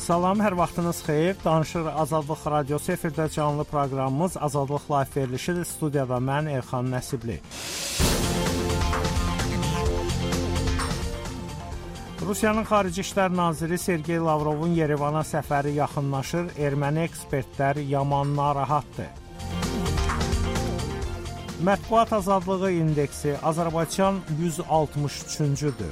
Salam, hər vaxtınız xeyir. Danışır Azadlıq Radiosu efirdə canlı proqramımız Azadlıq Live verilişidir. Studiyada mən Elxan Nəsibli. Rusiyanın Xarici İşlər Naziri Sergey Lavrovun Yerevana səfəri yaxınlaşır. Erməni ekspertlər yaman narahatdır. Mətbuat azadlığı indeksi Azərbaycan 163-cüdür.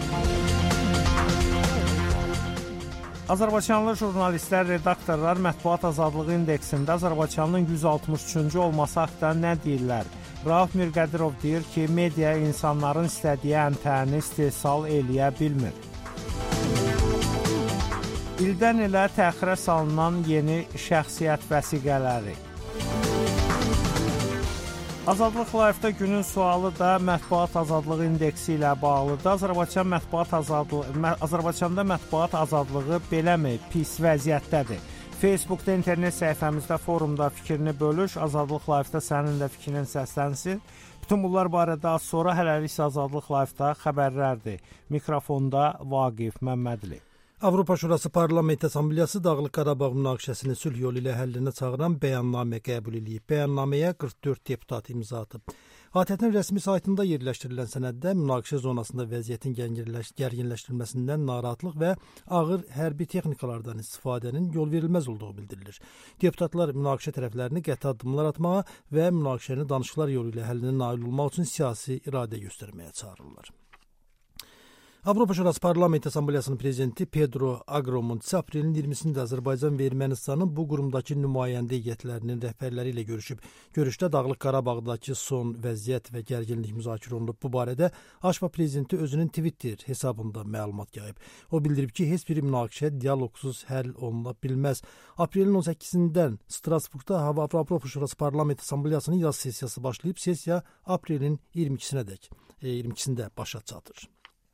Azərbaycanlı jurnalistlər, redaktorlar mətbuat azadlığı indeksində Azərbaycanın 163-cü olması haqqında nə deyirlər? Rauf Mirqədirov deyir ki, media insanların istədiyi əmtəni istehsal eləyə bilmir. İldən ilə təxirə salınan yeni şəxsiyyət vəsiqələri. Azadlıq Live-da günün sualı da mətbuat azadlığı indeksi ilə bağlıdır. Azərbaycanda mətbuat azadlığı beləmi, pis vəziyyətdədir? Facebookda, internet səhifəmizdə, forumda fikrini bölüş. Azadlıq Live-da sənin də fikrinin səslənsin. Bütün bunlar barədə az sonra hələlik Azadlıq Live-da xəbərlərdir. Mikrofonda Vaqif Məmmədli. Avropa Şurası Parlament Assambleyası Dağlıq Qarabağ münaqişəsini sülh yolu ilə həllinə çağıran bəyannamə qəbul edib. Bəyannaməyə 44 deputat imza atıb. ATƏT-in rəsmi saytında yerləşdirilən sənəddə münaqişə zonasında vəziyyətin gərginləşdirilməsindən narahatlıq və ağır hərbi texnikalardan istifadənin yol verilməz olduğu bildirilir. Deputatlar münaqişə tərəflərini qəti addımlar atmağa və münaqişəni danışıqlar yolu ilə həllinə nail olmaq üçün siyasi iradə göstərməyə çağırırlar. Avropa Şurası Parlament Assambleyasının prezidenti Pedro Agromonti aprelin 20-sində Azərbaycan və Ermənistanın bu qurumdakı nümayəndə heyətlərinin rəhbərləri ilə görüşüb. Görüşdə Dağlıq Qarabağdakı son vəziyyət və gərginlik müzakirə olunub. Bu barədə Aşpa prezidenti özünün Twitter hesabında məlumat yayıb. O bildirib ki, heç bir münaqişə dialoqsuz həll oluna bilməz. Aprelin 18-dən Strasburqda Avropa Şurası Parlament Assambleyasının yaz sessiyası başlayıb, sessiya aprelin 22-sində başa çatır.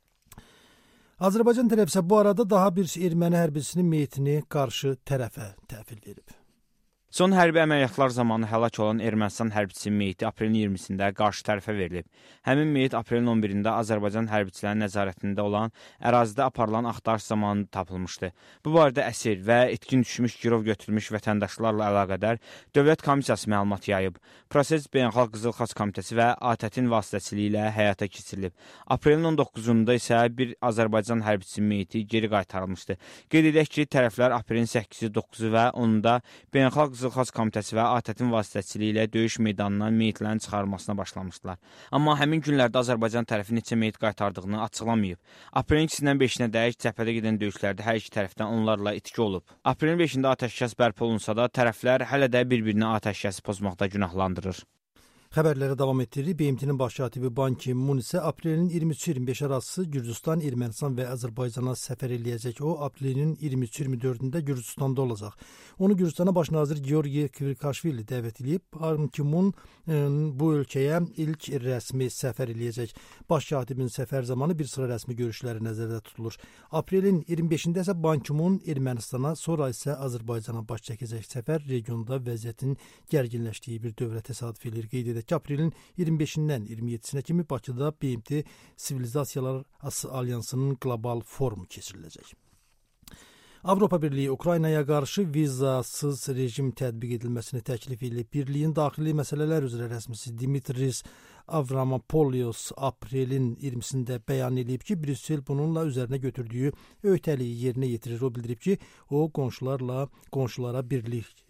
Azərbaycan tərəfi isə bu arada daha bir erməni hərbçisinin meyitini qarşı tərəfə təhvil verib. Son hərbi əməliyyatlar zamanı həlak olan Ermənistan hərbçisinin meyiti aprelin 20-sində qarşı tərəfə verilib. Həmin meyit aprelin 11-də Azərbaycan hərbçilərinin nəzarətində olan ərazidə aparılan axtarış zamanı tapılmışdı. Bu barədə əsir və itkin düşmüş, girov götürülmüş vətəndaşlarla əlaqədar Dövlət Komissiyası məlumat yayıb. Proses Beynəlxalq Qızıl Xaç Komitəsi və ATƏT-in vasitəçiliyi ilə həyata keçirilib. Aprelin 19-da isə bir Azərbaycan hərbçisinin meyiti geri qaytarılmışdı. Qeyd edək ki, tərəflər aprelin 8-i, 9-u və 10-da Beynəlxalq Qızıl Xaç Komitəsi və ATƏT-in vasitəçiliyi ilə döyüş meydanından meyitlərin çıxarılmasına başlamışdılar. Amma həmin günlərdə Azərbaycan tərəfi neçə meyit qaytardığını açıqlamayıb. Aprelin 2-dən 5-nə dək cəbhədə gedən döyüşlərdə hər iki tərəfdən onlarla itki olub. Aprelin 5-də atəşkəs bərpa olunsa da, tərəflər hələ də bir-birini atəşkəsi pozmaqda günahlandırır. Xəbərlərə davam etdiririk. BMT-nin baş katibi Ban Ki-mun isə aprelin 23-25 arası Gürcüstan, Ermənistan və Azərbaycana səfər eləyəcək. O, aprelin 23-24-də Gürcüstanda olacaq. Onu Gürcüstana baş nazir Georgi Kvirkaşvili dəvət edib. Ban Ki-mun bu ölkəyə ilk rəsmi səfər eləyəcək. Baş katibin səfər zamanı bir sıra rəsmi görüşləri nəzərdə tutulur. Aprelin 25-də isə Ban Ki-mun Ermənistana, sonra isə Azərbaycana baş çəkəcək. Səfər regionda vəziyyətin gərginləşdiyi bir dövrə təsadüf edir. Qeyd edək ki, aprelin 25-dən 27-sinə kimi Bakıda BMT Sivilizasiyalar Alyansının qlobal forumu keçiriləcək. Avropa Birliyi Ukraynaya qarşı vizasız rejim tətbiq edilməsini təklif edib. Birliyin daxili məsələlər üzrə rəsmisi Dimitris Avramopoulos aprelin 20-sində bəyan edib ki, Brüssel bununla üzərinə götürdüyü öhdəliyi yerinə yetirir. O bildirib ki, qonşulara birlik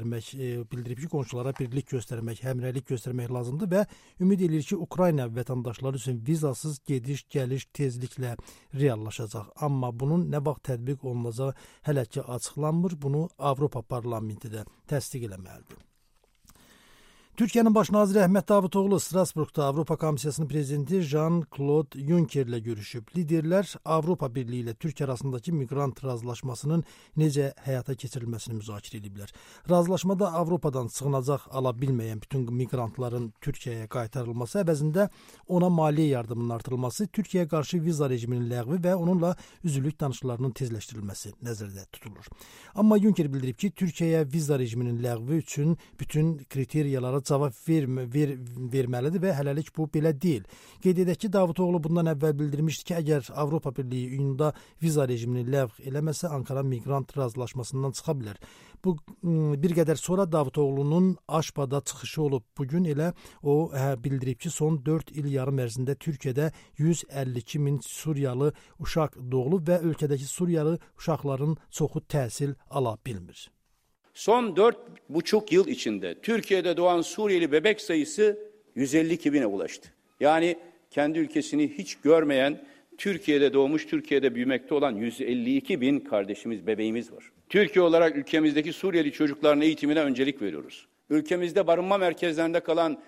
göstərmək, həmrəylik göstərmək lazımdır və ümid edir ki, Ukrayna vətəndaşları üçün vizasız gediş-gəliş tezliklə reallaşacaq. Amma bunun nə vaxt tətbiq olunacağı hələ ki açıqlanmır. Bunu Avropa Parlamenti də təsdiq eləməlidir. Türkiyənin baş naziri Əhməd Davutoğlu Strasburqda Avropa Komissiyasının prezidenti Jean-Claude Juncker ilə görüşüb. Liderlər Avropa Birliyi ilə Türkiyə arasındakı miqrant razılaşmasının necə həyata keçirilməsini müzakirə ediblər. Razılaşmada Avropadan sığınacaq ala bilməyən bütün miqrantların Türkiyəyə qaytarılması əvəzində ona maliyyə yardımının artırılması, Türkiyəyə qarşı viza rejiminin ləğvi və onunla üzvlük danışıqlarının tezləşdirilməsi nəzərdə tutulur. Amma Juncker bildirib ki, Türkiyəyə viza rejiminin ləğvi üçün bütün kriteriyalara cavab verməlidir və hələlik bu belə deyil. Qeyd edək ki, Davutoğlu bundan əvvəl bildirmişdi ki, əgər Avropa Birliyi iyunda viza rejimini ləğv eləməsə, Ankara miqrant razılaşmasından çıxa bilər. Bu bir qədər sonra Davutoğlu'nun Aşbada çıxışı olub. Bugün elə o bildirib ki, son 4 il yarım ərzində Türkiyədə 152 min Suriyalı uşaq doğulub və ölkədəki Suriyalı uşaqların çoxu təhsil ala bilmir. Son 4,5 yıl içinde Türkiye'de doğan Suriyeli bebek sayısı 152 bine ulaştı. Yani kendi ülkesini hiç görmeyen, Türkiye'de doğmuş, Türkiye'de büyümekte olan 152 bin kardeşimiz, bebeğimiz var. Türkiye olarak ülkemizdeki Suriyeli çocukların eğitimine öncelik veriyoruz. Ülkemizde barınma merkezlerinde kalan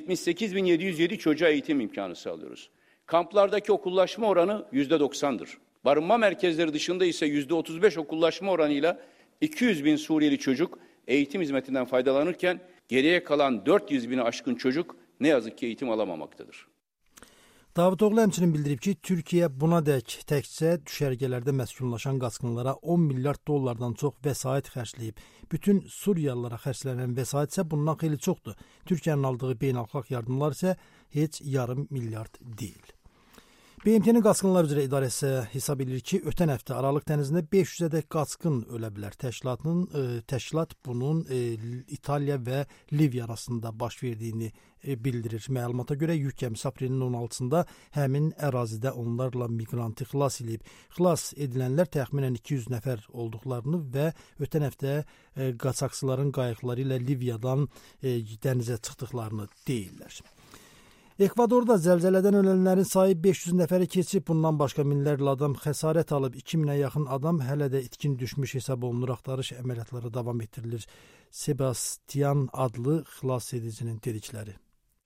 78.707 çocuğa eğitim imkanı sağlıyoruz. Kamplardaki okullaşma oranı %90'dır. Barınma merkezleri dışında ise %35 okullaşma oranıyla 200 bin Suriyeli çocuk eğitim hizmetinden faydalanırken geriye kalan 400 bini aşkın çocuk ne yazık ki eğitim alamamaktadır. Davutoğlu həmçinin bildirib ki, Türkiyə bunadək təkcə düşərgələrdə məskunlaşan qaçqınlara 10 milyard dollardan çox vəsait xərcləyib. Bütün Suriyalılara xərclənən vəsait isə bundan xeyli çoxdur. Türkiyənin aldığı beynəlxalq yardımlar isə heç yarım milyard deyil. BMT-nin Qaçqınlar üzrə İdarəsi hesab edir ki, ötən həftə Aralıq dənizində 500-ədək qaçqın ölə bilər. Təşkilat bunun İtaliya və Liviya arasında baş verdiyini bildirir. Məlumata görə yük gəmisi aprelin 16-sında həmin ərazidə onlarla miqrantı xilas edib. Xilas edilənlər təxminən 200 nəfər olduqlarını və ötən həftə qaçaqçıların qayıqları ilə Liviyadan dənizə çıxdıqlarını deyirlər. Ekvadorda zəlzələdən ölənlərin sayı 500 nəfəri keçib. Bundan başqa minlərlə adam xəsarət alıb. 2000-ə yaxın adam hələ də itkin düşmüş hesab olunur. Axtarış əməliyyatları davam etdirilir. Sebastian adlı xilas edicinin dedikləri.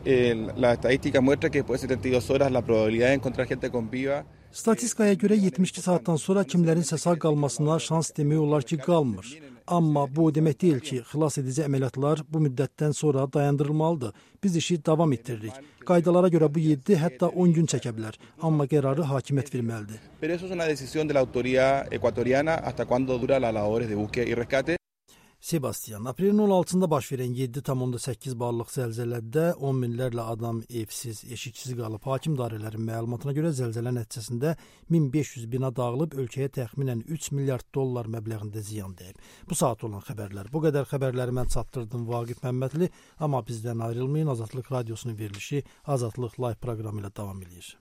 La estadística muestra que después de 72 horas la probabilidad de encontrar gente con vida. Statistikaya görə 72 saatdan sonra kimlərin sağ qalmasına şans demək olar ki, qalmır. Amma bu demək deyil ki, xilas edici əməliyyatlar bu müddətdən sonra dayandırılmalıdır. Biz işi davam etdiririk. Qaydalara görə bu 7, hətta 10 gün çəkə bilər. Amma qərarı hakimiyyət verməlidir. Pero eso es una decisión de la autoridad ecuatoriana hasta cuándo dura las labores de búsqueda y rescate. Sebastian, aprelin 16-da baş verən 7,8 ballıq zəlzələdə 10 minlərlə adam evsiz, eşiksiz qalıb. Hakim dairələrin məlumatına görə zəlzələ nəticəsində 1500 bina dağılıb, ölkəyə təxminən 3 milyard dollar məbləğində ziyan dəyib. Bu saat olan xəbərlər. Bu qədər xəbərləri mən çatdırdım Vaqif Məmmədli, amma bizdən ayrılmayın. Azadlıq Radiosunun verilişi Azadlıq Live proqramı ilə davam edir.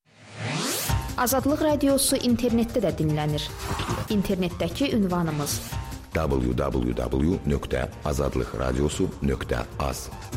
Azadlıq Radiosu internetdə də dinlənir. İnternetdəki ünvanımız www.azadlıqradiosu.az.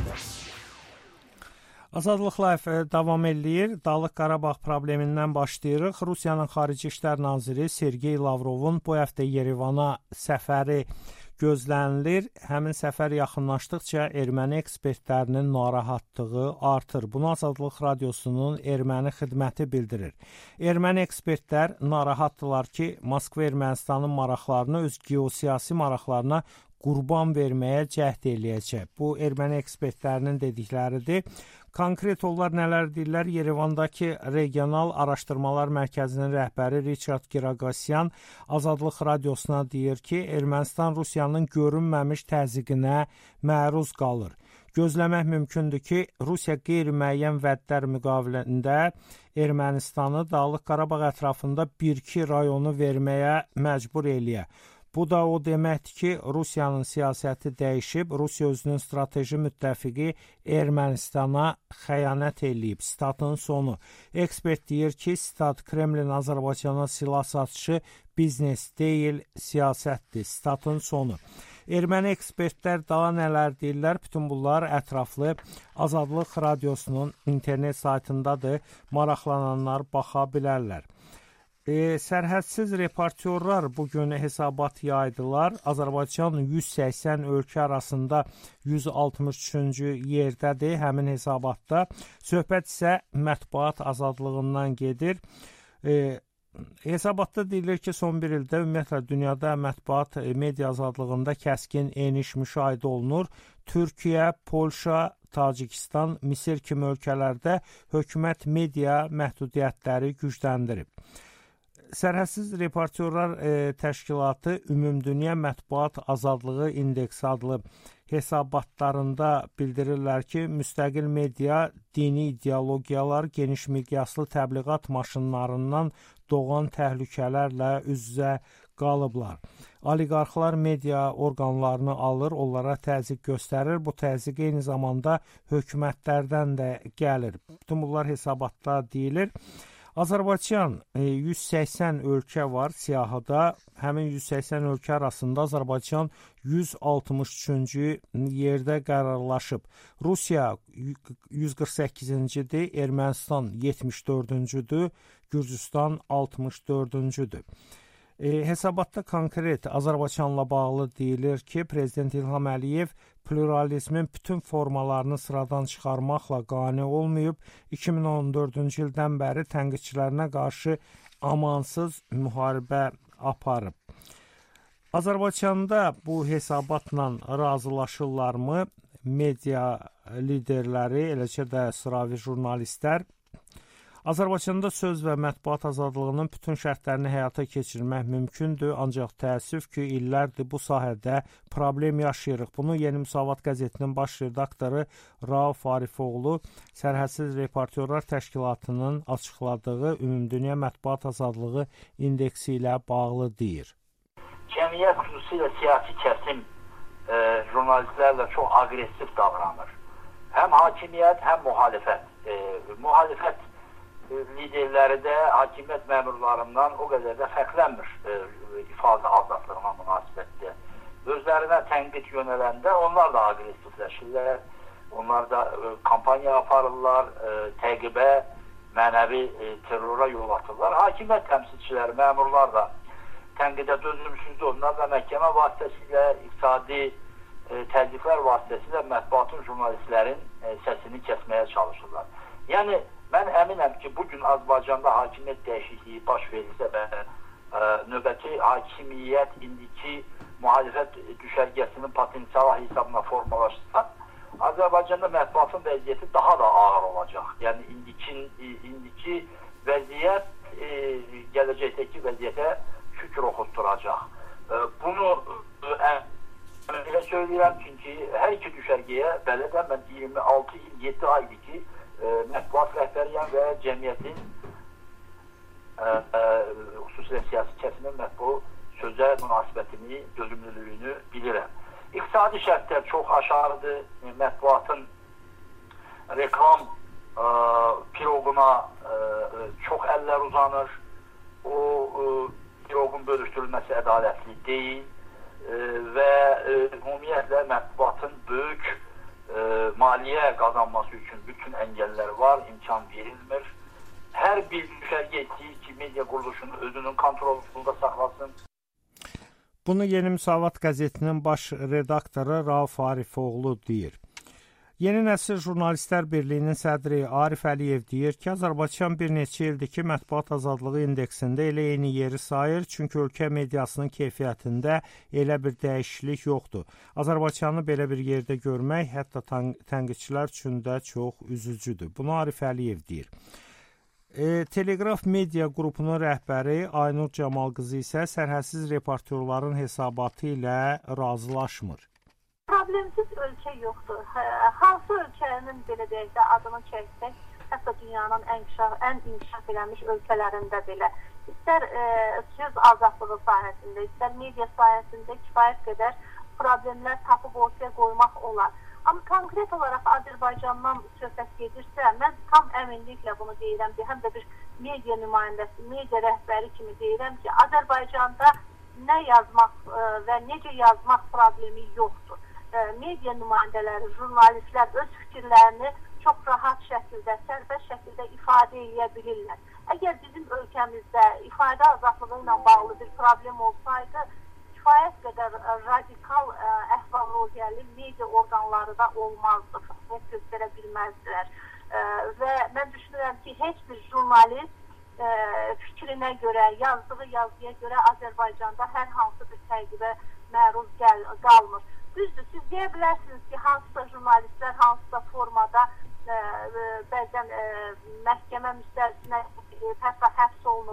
Azadlıq Live davam eləyir. Dağlıq Qarabağ problemindən başlayırıq. Rusiyanın Xarici İşlər Naziri Sergey Lavrovun bu həftə Yerevana səfəri gözlənilir. Həmin səfər yaxınlaşdıqca erməni ekspertlərinin narahatlığı artır. Bunu Azadlıq Radiosunun erməni xidməti bildirir. Erməni ekspertlər narahatdılar ki, Moskva Ermənistanın maraqlarını öz geosiyasi maraqlarına qurban verməyə cəhd eləyəcək. Bu erməni ekspertlərinin dedikləridir. Konkret onlar nələr deyirlər? Yerevandakı Regional Araşdırmalar Mərkəzinin rəhbəri Richard Giragosyan Azadlıq Radiosuna deyir ki, Ermənistan Rusiyanın görünməmiş təzyiqinə məruz qalır. Gözləmək mümkündür ki, Rusiya qeyri-müəyyən vədlər müqabilində Ermənistanı Dağlıq Qarabağ ətrafında 1-2 rayonu verməyə məcbur eləyə. Bu da o deməkdir ki, Rusiyanın siyasəti dəyişib, Rusiya özünün strateji müttəfiqi Ermənistana xəyanət eləyib. Statın sonu. Ekspert deyir ki, stat Kremlin Azərbaycana silah satışı biznes deyil, siyasətdir. Statın sonu. Erməni ekspertlər daha nələr deyirlər? Bütün bunlar ətraflı Azadlıq Radiosunun internet saytındadır. Maraqlananlar baxa bilərlər. Sərhədsiz reportyorlar bugün hesabat yaydılar. Azərbaycan 180 ölkə arasında 163-cü yerdədir həmin hesabatda. Söhbət isə mətbuat azadlığından gedir. Hesabatda deyilir ki, son bir ildə ümumiyyətlə dünyada mətbuat media azadlığında kəskin eniş müşahidə olunur. Türkiyə, Polşa, Tacikistan, Misir kimi ölkələrdə hökumət media məhdudiyyətləri gücləndirib. Sərhədsiz Reportyorlar Təşkilatı Ümumdünya Mətbuat Azadlığı İndeksi adlı hesabatlarında bildirirlər ki, müstəqil media dini ideologiyalar, geniş miqyaslı təbliğat maşınlarından doğan təhlükələrlə üz-üzə qalıblar. Oliqarxlar media orqanlarını alır, onlara təzyiq göstərir. Bu təzyiq eyni zamanda hökumətlərdən də gəlir. Bütün bunlar hesabatda deyilir. Azərbaycan 180 ölkə var siyahıda. Həmin 180 ölkə arasında Azərbaycan 163-cü yerdə qərarlaşıb. Rusiya 148-cidir, Ermənistan 74-cüdür, Gürcüstan 64-cüdür. Hesabatda konkret Azərbaycanla bağlı deyilir ki, Prezident İlham Əliyev pluralizmin bütün formalarını sıradan çıxarmaqla qane olmayıb, 2014-cü ildən bəri tənqidçilərinə qarşı amansız müharibə aparıb. Azərbaycanda bu hesabatla razılaşırlarmı? Media liderləri, eləcə də sıravi jurnalistlər. Azərbaycanda söz və mətbuat azadlığının bütün şərtlərini həyata keçirmək mümkündür, ancaq təəssüf ki, illərdir bu sahədə problem yaşayırıq. Bunu Yeni Müsavat qəzetinin baş redaktoru Rauf Arifoğlu Sərhədsiz Reportyorlar Təşkilatının açıqladığı Ümumdünya Mətbuat Azadlığı indeksi ilə bağlı deyir. Cəmiyyət xüsusilə siyasi kəsim jurnalistlərlə çox aqressiv davranır. Həm hakimiyyət, həm müxalifət. Müxalifət liderləri də hakimiyyət məmurlarından o qədər də fərqlənmir ifadə azadlığına münasibətdə. Özlərinə tənqid yönələndə onlar da aqressivləşirlər, onlar da kampaniya aparırlar, təqibə, mənəvi terrora yol atırlar. Hakimiyyət təmsilçiləri, məmurlar da tənqidə dözümsüzdür, onlar da məhkəmə vasitəsilə, iqtisadi təzyiqlər vasitəsilə mətbuatın, jurnalistlərin səsini kəsməyə çalışırlar. Yəni, mən əminəm ki, bugün Azərbaycanda hakimiyyət dəyişikliyi baş verirsə və növbəti hakimiyyət indiki mühalifət düşərgəsinin potensialı hesabına formalaşsa, Azərbaycanda mətbuatın vəziyyəti daha da ağır olacaq. Yəni, indiki vəziyyət gələcəkdəki vəziyyətə şükür oxutturacaq. Bunu elə söyləyirəm çünki hər iki düşərgəyə bələdəm mən 26 il, 7 aydır ki, mətbuat rəhbəriyəm və cəmiyyətin xüsusilə siyasi kəsimin mətbu sözə münasibətini, dözümlülüyünü bilirəm. İqtisadi şərtlər çox aşağıdır. Mətbuatın reklam piroquna çox əllər uzanır. O piroqun bölüşdürülməsi ədalətli deyil və ümumiyyətlə mətbuatın böyük maliyyə qazanması üçün bütün əngəllər var, imkan verilmir. Hər bir düşərgə etdiyi ki, media quruluşunu özünün kontrolunda saxlasın. Bunu Yeni Müsavat qəzetinin baş redaktoru Rauf Arifoğlu deyir. Yeni Nəsil Jurnalistlər Birliyinin sədri Arif Əliyev deyir ki, Azərbaycan bir neçə ildir ki, mətbuat azadlığı indeksində elə eyni yeri sayır, çünki ölkə mediasının keyfiyyətində elə bir dəyişiklik yoxdur. Azərbaycanı belə bir yerdə görmək hətta tənqidçilər üçün də çox üzücüdür. Bunu Arif Əliyev deyir. Teleqraf media qrupunun rəhbəri Aynur Camal qızı isə sərhədsiz reportyorların hesabatı ilə razılaşmır. Problemsiz ölkə yoxdur. Hansı ölkənin belə deyək də adını çəksək, hətta dünyanın ən inkişaf edilmiş ölkələrində belə istər söz azadlığı sahəsində, istər media sahəsində kifayət qədər problemlər tapıb ortaya qoymaq olar. Amma konkret olaraq Azərbaycandan söhbət gedirsə, mən tam əminliklə bunu deyirəm ki, həm də bir media nümayəndəsi, media rəhbəri kimi deyirəm ki, Azərbaycanda nə yazmaq və necə yazmaq problemi yoxdur. Media nümayəndələri, jurnalistlər öz fikirlərini çox rahat şəkildə, sərbəst şəkildə ifadə edə bilirlər. Əgər bizim ölkəmizdə ifadə azadlığı ilə bağlı bir problem olsaydı, kifayət qədər radikal əhval-ruhiyyəli media orqanları da olmazdı, fəaliyyət göstərə bilməzdilər. Və mən düşünürəm ki, heç bir jurnalist fikrinə görə, yazdığı yazıya görə Azərbaycanda hər hansı bir təqibə məruz qalmır. Düzdür, siz deyə bilərsiniz ki, hansısa jurnalistlər hansısa formada bəzən məhkəmə müstəvisinə hətta həbs olunub.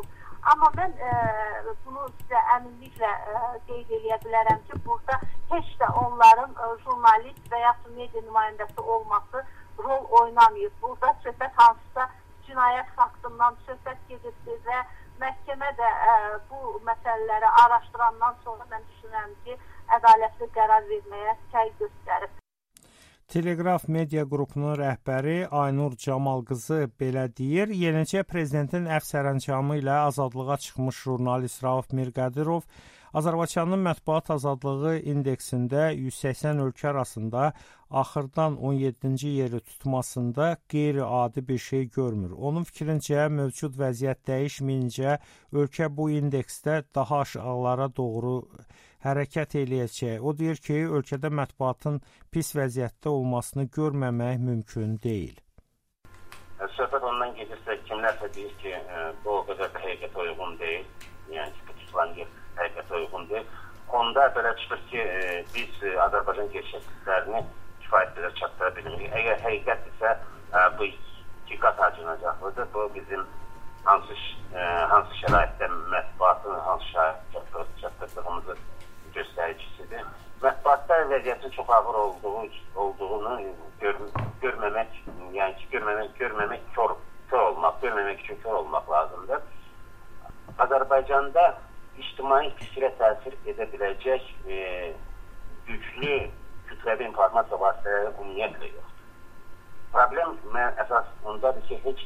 Amma mən bunu sizə əminliklə qeyd edə bilərəm ki, burada heç də onların jurnalist və ya media nümayəndəsi olması rol oynamayıb. Burada söhbət hansısa cinayət faktından söhbət gedirdi və məhkəmə də bu məsələləri araşdırandan sonra mən düşünürəm ki, ədalətli qərar verməyə səy göstərib. Teleqraf media qrupunun rəhbəri Aynur Camal qızı belə deyir. Yenicə prezidentin əfv sərəncamı ilə azadlığa çıxmış jurnalist Rauf Mirqədirov Azərbaycanın mətbuat azadlığı indeksində 180 ölkə arasında axırdan 17-ci yeri tutmasında qeyri-adi bir şey görmür. Onun fikrincə, mövcud vəziyyət dəyişməyincə ölkə bu indeksdə daha aşağılara doğru hərəkət eləyəcək. O deyir ki, ölkədə mətbuatın pis vəziyyətdə olmasını görməmək mümkün deyil. Söhbət ondan gedirsə, kimlərsə deyir ki, bu o qədər də həqiqətə uyğun deyil. Yəni ki, tutulan yer həqiqətə uyğun deyil. Onda belə çıxır ki, biz Azərbaycan gerçəkliklərini kifayət qədər çatdıra bilmirik. Əgər həqiqət isə bu iki qat acınacaqlıdır. Bu bizim hansı şəraitdə mətbuatın hansı şəraitdə çatdırdığımızı göstəricisidir. Mətbuatda vəziyyətin çox ağır olduğunu görməmək, yəni ki, görməmək kör olmaq, görməmək üçün kör olmaq lazımdır. Azərbaycanda ictimai fikrə təsir edə biləcək güclü kütləvi informasiya vasitələri ümumiyyətlə yoxdur. Problem əsas ondadır ki,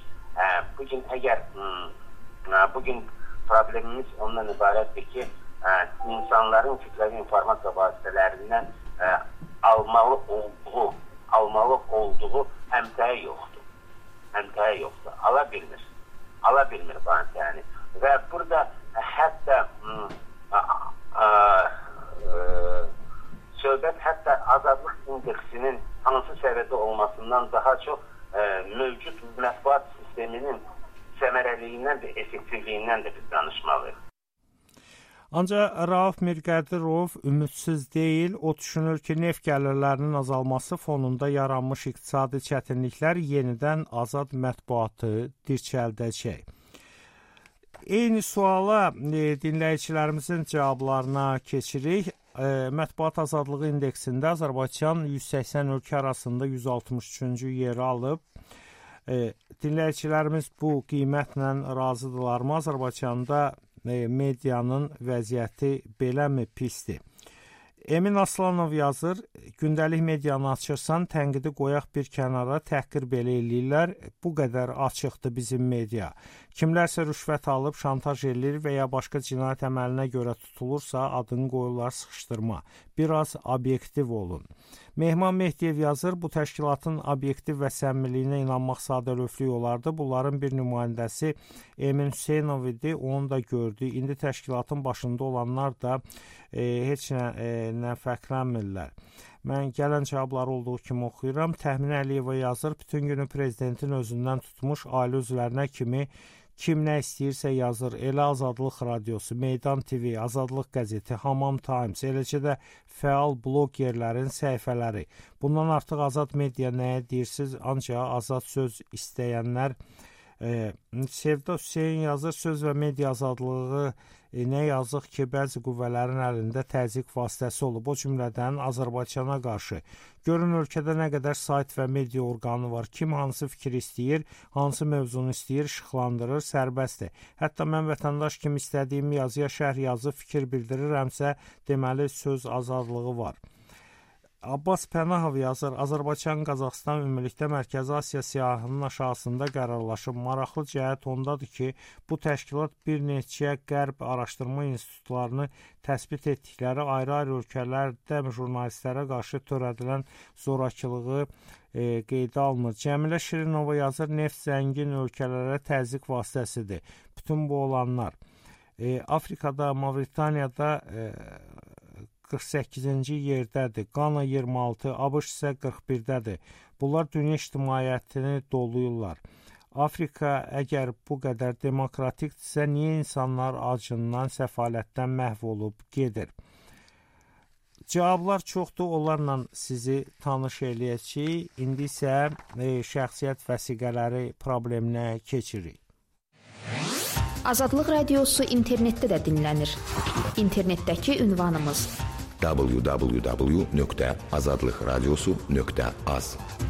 bugün problemimiz ondan ibarətdir ki, insanların kütləvi informasiya vasitələrindən almalı olduğu əmtəyi yoxdur. Ala bilmir bu əmtəyini. Və burada hətta söhbət hətta azadlıq indeksinin hansı səviyyədə olmasından daha çox mövcud mətbuat sisteminin səmərəliyindən və effektivliyindən də biz danışmalıyıq. Ancaq Rauf Mirqədirov ümidsiz deyil. O düşünür ki, neft gəlirlərinin azalması fonunda yaranmış iqtisadi çətinliklər yenidən azad mətbuatı dirçəldəcək. Eyni suala dinləyicilərimizin cavablarına keçirik. Mətbuat azadlığı indeksində Azərbaycan 180 ölkə arasında 163-cü yeri alıb. Dinləyicilərimiz bu qiymətlə razıdırlarmı? Azərbaycanda medianın vəziyyəti beləmi pisdir? Emin Aslanov yazır, gündəlik medianı açırsan, tənqidi qoyaq bir kənara, təhqir belə eləyirlər, bu qədər açıqdır bizim media. Kimlərsə rüşvət alıb, şantaj eləyir və ya başqa cinayət əməlinə görə tutulursa, adını qoyurlar sıxışdırma. Biraz obyektiv olun. Mehman Mehdiyev yazır, bu təşkilatın obyektiv və səmmiliyinə inanmaq sadəlövlük olardı. Bunların bir nümayəndəsi Emin Hüseynov idi, onu da gördü. İndi təşkilatın başında olanlar da heç nə fərqlənmirlər. Mən gələn cavabları olduğu kimi oxuyuram. Təmin Əliyeva yazır, bütün günü prezidentin özündən tutmuş ailə üzvlərinə kimi kim nə istəyirsə yazır. Elə Azadlıq Radiosu, Meydan TV, Azadlıq Qəzeti, Hamam Times, eləcə də fəal blogerlərin səhifələri. Bundan artıq azad media nəyə deyirsiniz? Ancaq azad söz istəyənlər. Sevda Hüseyin yazır, söz və media azadlığı nə yazıq ki, bəzi qüvvələrin əlində təzyiq vasitəsi olub, o cümlədən Azərbaycana qarşı. Görün ölkədə nə qədər sayt və media orqanı var, kim hansı fikir istəyir, hansı mövzunu istəyir, işıqlandırır, sərbəstdir. Hətta mən vətəndaş kimi istədiyim yazıya şərh yazıb fikir bildirirəmsə, deməli söz azadlığı var. Abbas Pənahov yazır, Azərbaycan, Qazaxıstan ümumilikdə Mərkəzi Asiya siyahının aşağısında qərarlaşıb. Maraqlı cəhət ondadır ki, bu təşkilat bir neçə qərb araşdırma institutlarını təsbit etdikləri ayrı-ayrı ölkələrdə jurnalistlərə qarşı törədilən zorakılığı qeydə alınır. Cəmilə Şirinova yazır, neft zəngin ölkələrə təzyiq vasitəsidir. Bütün bu olanlar. Afrikada, Mavritaniyada 48-ci yerdədir, Qana 26, ABŞ isə 41-dədir. Bunlar dünya ictimaiyyətini doluyurlar. Afrika əgər bu qədər demokratikdirsə, niyə insanlar acından, səfalətdən məhv olub gedir? Cavablar çoxdur, onlarla sizi tanış eləyəcəyik. İndi isə şəxsiyyət vəsiqələri probleminə keçirik. Azadlıq Radiosu internetdə də dinlənir. İnternetdəki ünvanımız www.azadlıqradiosu.az.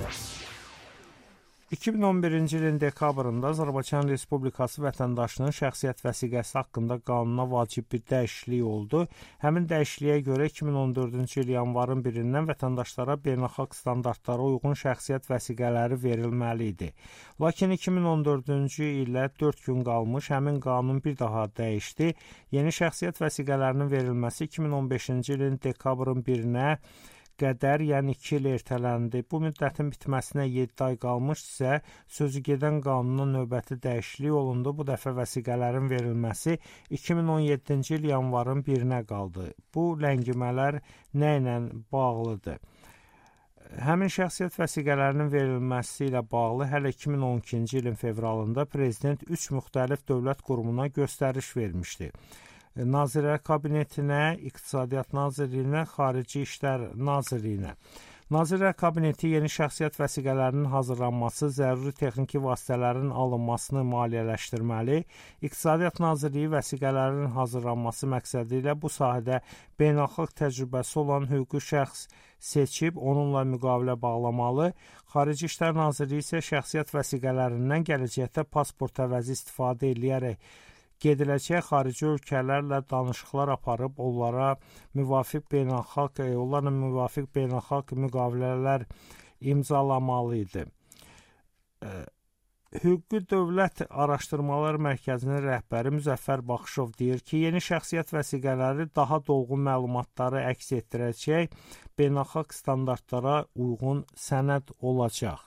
2011-ci ilin dekabrında Azərbaycan Respublikası vətəndaşının şəxsiyyət vəsiqəsi haqqında qanuna vacib bir dəyişiklik oldu. Həmin dəyişikliyə görə 2014-cü il yanvarın 1-dən vətəndaşlara beynəlxalq standartlara uyğun şəxsiyyət vəsiqələri verilməli idi. Lakin 2014-cü ilə 4 gün qalmış həmin qanun bir daha dəyişdi. Yeni şəxsiyyət vəsiqələrinin verilməsi 2015-ci ilin dekabrın 1-nə qədər, yəni 2 il ertələndi. Bu müddətin bitməsinə 7 ay qalmışsa, sözügedən qanuna növbəti dəyişiklik olundu. Bu dəfə vəsiqələrin verilməsi 2017-ci il yanvarın 1-nə qaldı. Bu ləngimələr nə ilə bağlıdır? Həmin şəxsiyyət vəsiqələrinin verilməsi ilə bağlı hələ 2012-ci ilin fevralında Prezident 3 müxtəlif dövlət qurumuna göstəriş vermişdi. Nazirlər Kabinetinə, İqtisadiyyat Nazirliyinə, Xarici İşlər Nazirliyinə. Nazirlər Kabineti yeni şəxsiyyət vəsiqələrinin hazırlanması, zəruri texniki vasitələrin alınmasını maliyyələşdirməli. İqtisadiyyat Nazirliyi vəsiqələrin hazırlanması məqsədi ilə bu sahədə beynəlxalq təcrübəsi olan hüquqi şəxs seçib, onunla müqavilə bağlamalı. Xarici İşlər Nazirliyi isə şəxsiyyət vəsiqələrindən gələcəkdə pasport əvəzi istifadə edərək gediləcək xarici ölkələrlə danışıqlar aparıb onlarla müvafiq beynəlxalq müqavilələr imzalamalı idi. Hüquqi Dövlət Araşdırmalar Mərkəzinin rəhbəri Müzəffər Baxışov deyir ki, yeni şəxsiyyət vəsiqələri daha dolğun məlumatları əks etdirəcək, beynəlxalq standartlara uyğun sənəd olacaq.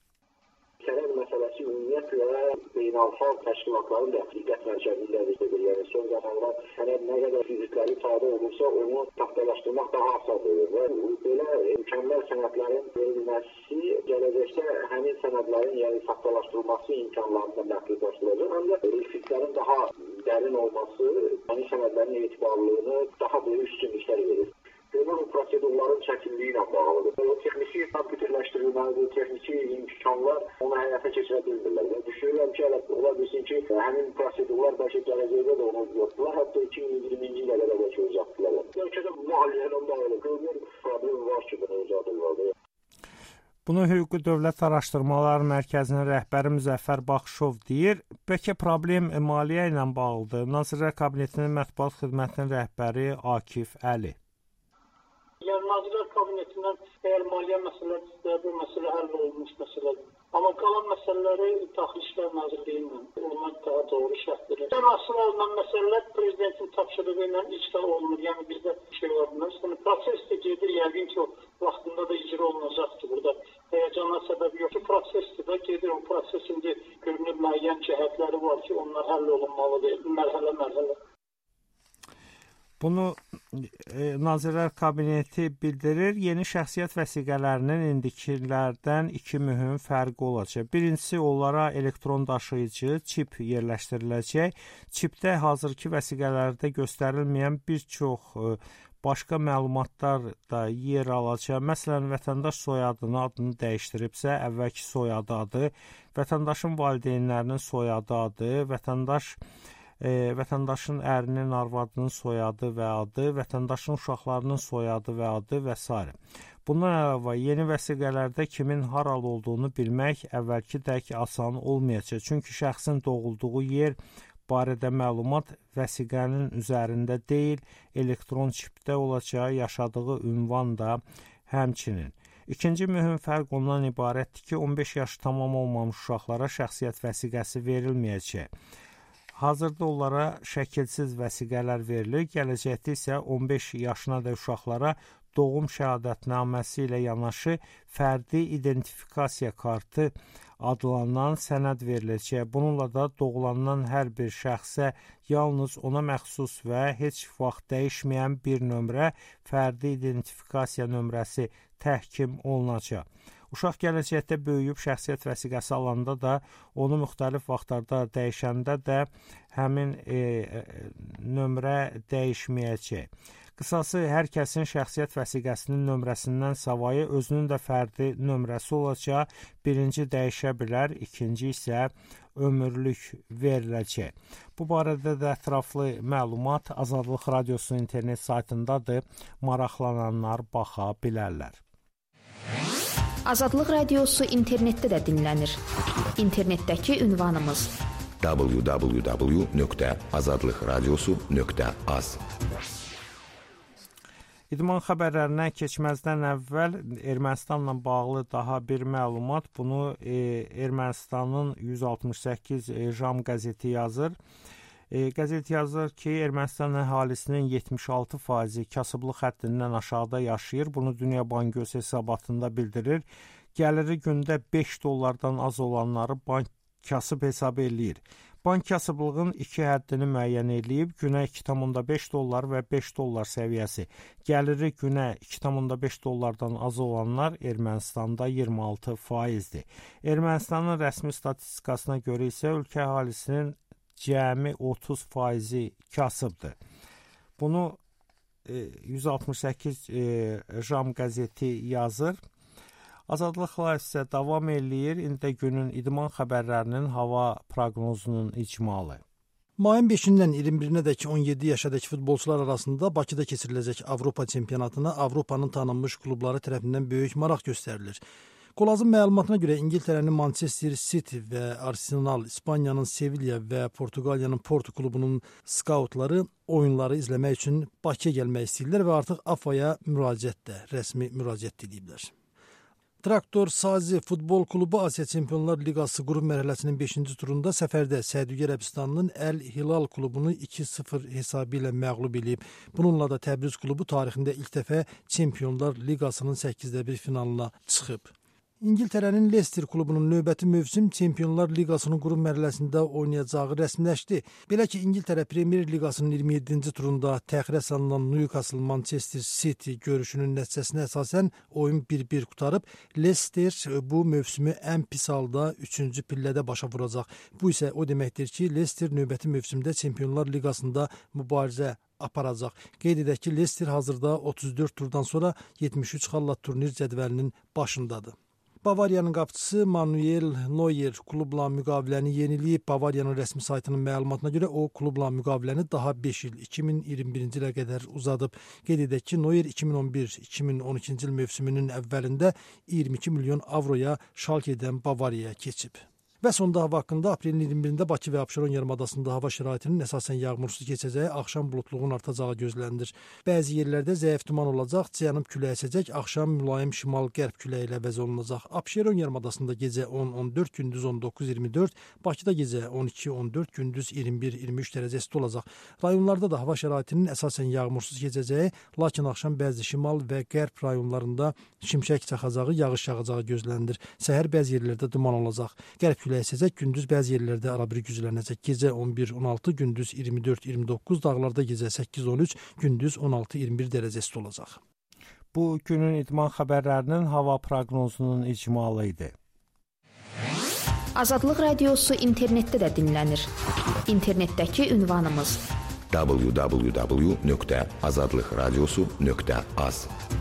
Beynəlxalq təşkilatların da diqqət mərkəzində edir. Yəni son zamanlar sənəd nə qədər fizikləri sadə olursa, onu taxtalaşdırmaq daha asan olur və belə mükəmməl sənədlərin verilməsi gələcəkdə həmin sənədlərin yəni taxtalaşdırılması imkanlarını da məhdudlaşdıracaq. Ancaq risklərin daha dərin olması həmin sənədlərin etibarlılığını daha böyük üstünlüklər verir. Bu prosedurların çətinliyi ilə bağlıdır. O texniki kompüterləşdirilməlidir, texniki imkanlar onu həyata keçirə bilmirlər. Düşünürəm ki, ola bilsin ki, həmin prosedurlar bəlkə gələcəkdə də onu yoxdular, hətta 2020-ci ilə qədər bəlkə uzatdılar. Ölkədə mühalliyələ bağlı görünür, problem var ki, bunu uzadırlar. Bunu Hüquqi Dövlət Araşdırmalar Mərkəzinin rəhbəri Müzəffər Baxışov deyir. Bəlkə problem maliyyə ilə bağlıdır. Nazirlər Kabinetinin mətbuat xidmətinin rəhbəri Akif Əli. Yəni Nazirlər Kabinetindən əgər maliyyə məsələlərdə bu məsələ həll olunmuş məsələdir. Amma qalan məsələləri Daxili İşlər Nazirliyindən olmaq daha doğru şərtdir. Asıl olunan məsələlər Prezidentin tapşırığı ilə icra olunur. Yəni bizdə şey var bunlar. Yəni proses də gedir, yəqin ki o vaxtında da icra olunacaqdır. Burada həyəcana səbəb yox ki, prosesdir də gedir. O prosesində görünür müəyyən cəhətləri var ki, onlar həll olunmalıdır mərhələ-mərhələ. Bunu Nazirlər Kabineti bildirir. Yeni şəxsiyyət vəsiqələrinin indikilərdən 2 mühüm fərqi olacaq. Birincisi, onlara elektron daşıyıcı çip yerləşdiriləcək. Çipdə hazırki vəsiqələrdə göstərilməyən bir çox başqa məlumatlar da yer alacaq. Məsələn, vətəndaş adını dəyişdiribsə, əvvəlki soyadı adı, vətəndaşın valideynlərinin soyadı adı, vətəndaşın ərinin, arvadının soyadı və adı, vətəndaşın uşaqlarının soyadı və adı və s. Bundan əlavə, yeni vəsiqələrdə kimin haral olduğunu bilmək əvvəlkidək asan olmayacaq. Çünki şəxsin doğulduğu yer barədə məlumat vəsiqənin üzərində deyil, elektron çipdə olacaq, yaşadığı ünvan da həmçinin. İkinci mühüm fərq ondan ibarətdir ki, 15 yaşı tamam olmamış uşaqlara şəxsiyyət vəsiqəsi verilməyəcək. Hazırda onlara şəkilsiz vəsiqələr verilir, gələcəkdə isə 15 yaşına da uşaqlara doğum şəhadətnaməsi ilə yanaşı fərdi identifikasiya kartı adlanan sənəd veriləcək. Bununla da doğulandan hər bir şəxsə yalnız ona məxsus və heç vaxt dəyişməyən bir nömrə, fərdi identifikasiya nömrəsi təhkim olunacaq. Uşaq gələcəkdə böyüyüb şəxsiyyət vəsiqəsi alanda da onu müxtəlif vaxtlarda dəyişəndə də həmin nömrə dəyişməyəcək. Qısası, hər kəsin şəxsiyyət vəsiqəsinin nömrəsindən savayı özünün də fərdi nömrəsi olacaq. Birinci dəyişə bilər, ikinci isə ömürlük veriləcək. Bu barədə də ətraflı məlumat Azadlıq Radiosunun internet saytındadır. Maraqlananlar baxa bilərlər. Azadlıq Radiosu internetdə də dinlənir. İnternetdəki ünvanımız www.azadlıqradiosu.az. İdman xəbərlərinə keçməzdən əvvəl Ermənistanla bağlı daha bir məlumat. Bunu Ermənistanın 168 Jam qəzeti yazır. Qəzet yazır ki, Ermənistan əhalisinin 76% kasıblıq həddindən aşağıda yaşayır. Bunu Dünya Bankı öz hesabatında bildirir. Gəliri gündə 5 dollardan az olanları bank kasıb hesab eləyir. Bank kasıblığın iki həddini müəyyən edib, günə 2,5 dollar və 5 dollar səviyyəsi. Gəliri günə 2,5 dollardan az olanlar Ermənistanda 26%-dir. Ermənistanın rəsmi statistikasına görə isə ölkə əhalisinin cəmi 30% kasıbdır. Bunu 168 Jam qəzeti yazır. Azadlıqla isə davam eləyir. İndi günün idman xəbərlərinin hava proqnozunun icmalı. Mayın 5-dən 21-nədək 17 yaşadakı futbolçular arasında Bakıda keçiriləcək Avropa çempionatına Avropanın tanınmış klubları tərəfindən böyük maraq göstərilir. Qolazın məlumatına görə İngiltərənin Manchester City və Arsenal, İspaniyanın Sevilla və Portuqaliyanın Porto klubunun skautları oyunları izləmək üçün Bakıya gəlmək istəyirlər və artıq AFA-ya rəsmi müraciət ediblər. Traktor Sazi Futbol Klubu Asiya Çempionlar Liqası qrup mərhələsinin 5-ci turunda səfərdə Səudiyyə Ərəbistanının Əl Hilal klubunu 2-0 hesabı ilə məğlub edib. Bununla da Təbriz klubu tarixində ilk dəfə Çempionlar Liqasının 8-də 1 finalına çıxıb. İngiltərənin Leicester klubunun növbəti mövsüm Çempionlar Liqasının qrup mərhələsində oynayacağı rəsmiləşdi. Belə ki, İngiltərə Premier Liqasının 27-ci turunda təxirə salınan Newcastle Manchester City görüşünün nəticəsinə əsasən oyun 1-1 qutarıb. Leicester bu mövsümü ən pis halda 3-cü pillədə başa vuracaq. Bu isə o deməkdir ki, Leicester növbəti mövsümdə Çempionlar Liqasında mübarizə aparacaq. Qeyd edək ki, Leicester hazırda 34 turdan sonra 73 xalla turnir cədvəlinin başındadır. Bavariyanın qapıçısı Manuel Neuer klubla müqaviləni yeniləyib. Bavariyanın rəsmi saytının məlumatına görə o klubla müqaviləni daha 5 il 2021-ci ilə qədər uzadıb. Qeyd edək ki, Neuer 2011-2012-ci il mövsümünün əvvəlində 22 milyon avroya Schalke'dən Bavariyaya keçib. Və sonda hava haqqında aprelin 21-də Bakı və Abşeron yarımadasında hava şəraitinin əsasən yağmursuz keçəcəyi, axşam buludluğun artacağı gözlənilir. Bəzi yerlərdə zəif duman olacaq, cənub küləyi əsəcək, axşam mülayim şimal-qərb küləyi ilə əvəz olunacaq. Abşeron yarımadasında gecə 10-14, gündüz 19-24, Bakıda gecə 12-14, gündüz 21-23 dərəcə isti olacaq. Rayonlarda da hava şəraitinin əsasən yağmursuz keçəcəyi, lakin axşam bəzi şimal və qərb rayonlarında şimşək çaxacağı, yağış yağacağı gözlənilir. Səhər bəzi yerlərdə duman olacaq. Qərb küləyi əsəcək, gündüz bəzi yerlərdə arabir güclənəcək. Gecə 11-16, gündüz 24-29, dağlarda gecə 8-13, gündüz 16-21 dərəcə isti olacaq. Bu günün idman xəbərlərinin hava proqnozunun icmalı idi. Azadlıq Radiosu internetdə də dinlənir. İnternetdəki ünvanımız www.azadlıqradiosu.az.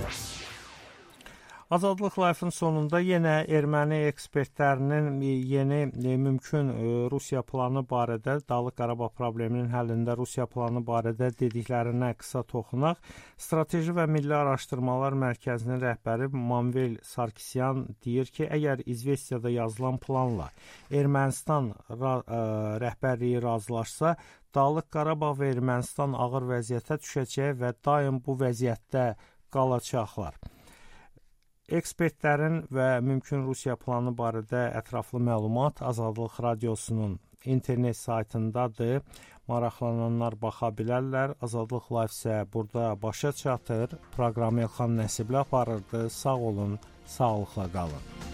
Azadlıq Live-ın sonunda yenə erməni ekspertlərinin yeni mümkün Rusiya planı barədə, Dağlıq Qarabağ probleminin həllində Rusiya planı barədə dediklərinə qısa toxunaq. Strateji və Milli Araşdırmalar Mərkəzinin rəhbəri Manuel Sarkisyan deyir ki, əgər İzvestiyada yazılan planla Ermənistan rəhbərliyi razılaşsa, Dağlıq Qarabağ və Ermənistan ağır vəziyyətə düşəcək və daim bu vəziyyətdə qalacaqlar. Ekspertlərin və mümkün Rusiya planı barədə ətraflı məlumat Azadlıq Radiosunun internet saytındadır. Maraqlananlar baxa bilərlər. Azadlıq Live isə burada başa çatır. Proqramı Elxan Nəsibli aparırdı. Sağ olun, sağlıqla qalın.